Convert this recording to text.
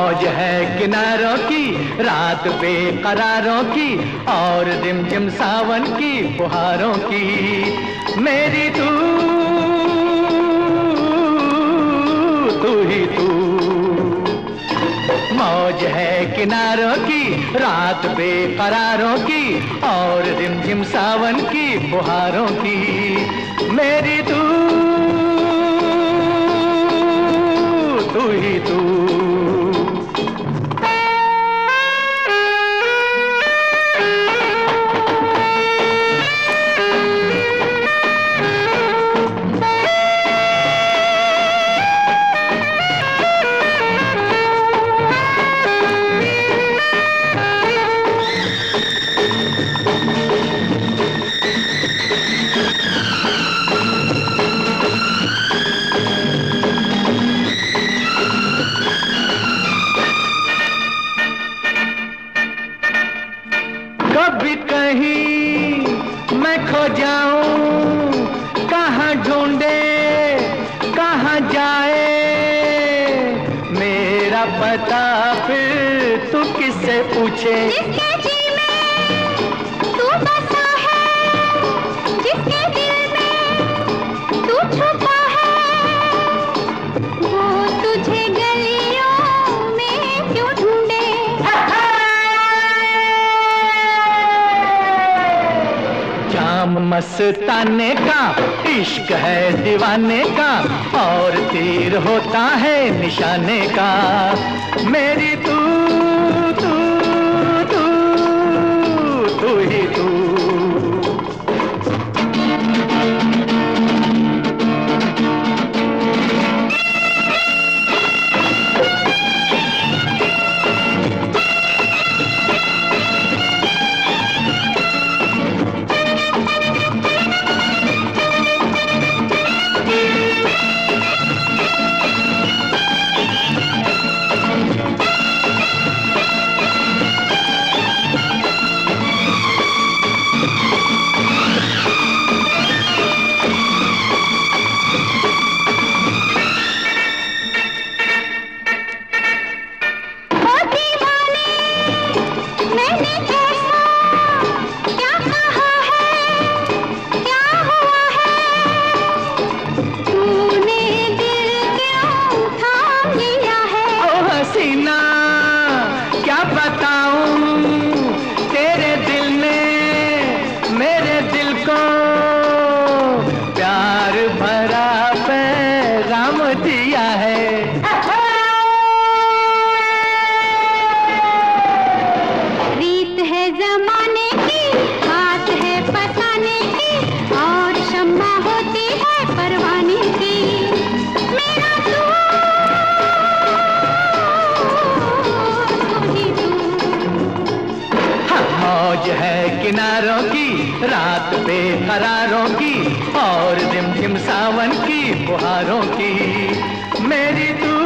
मौज है किनारों की, रात बेकरारों की, और रिमझिम सावन की फुहारों की। मेरी तू ही तू। मौज है किनारों की, रात बेकरारों की, और रिमझिम सावन की फुहारों की। मेरी तू ही तू। कभी कहीं मैं खो जाऊं, कहाँ ढूंढे कहाँ जाए मेरा पता, फिर तू किससे पूछे। जिसके जी में तू बसा है, जिसके दिल में तू छुपा है, वो तुझे गलियों में क्यों ढूंढे। जाम मस्ताने का इश्क है दीवाने का, और तीर होता है निशाने का। मेरी तू ही तू। क्या बताऊं तेरे दिल ने मेरे दिल को प्यार भरा पैगाम दिया है। रीत है जमाने की, बात है फसाने की, और शम्मा होती है परवाने की। मेरा तू मौज है किनारों की, रात बेकरारों की, और रिमझिम सावन की फुहारों की। मेरी तू